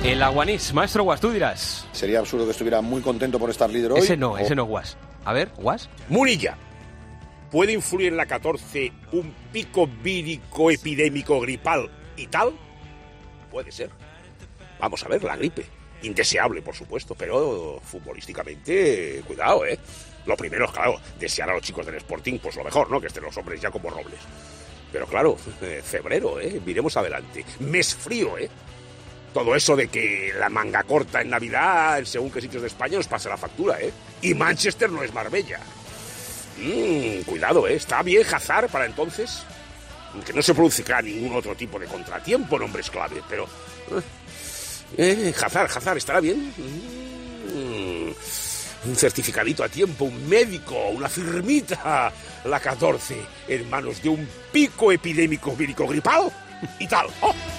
El Aguanís, maestro Guas, tú dirás. Sería absurdo que estuviera muy contento por estar líder hoy. Ese no Guas. A ver, Guas. Munilla. ¿Puede influir en la 14 un pico vírico epidémico gripal y tal? Puede ser. Vamos a ver, la gripe. Indeseable, por supuesto, pero futbolísticamente, cuidado, ¿eh? Lo primero es, claro, desear a los chicos del Sporting, pues lo mejor, ¿no? Que estén los hombres ya como robles. Pero claro, febrero, ¿eh? Miremos adelante. Mes frío, ¿eh? Todo eso de que la manga corta en Navidad, en según qué sitios de España, nos pasa la factura, ¿eh? Y Manchester no es Marbella. Cuidado, ¿eh? ¿Está bien Hazard para entonces? Que no se produzca ningún otro tipo de contratiempo en hombres clave, pero... Hazard, ¿estará bien? Un certificadito a tiempo, un médico, una firmita. La 14 en manos de un pico epidémico vírico gripal y tal. ¡Oh!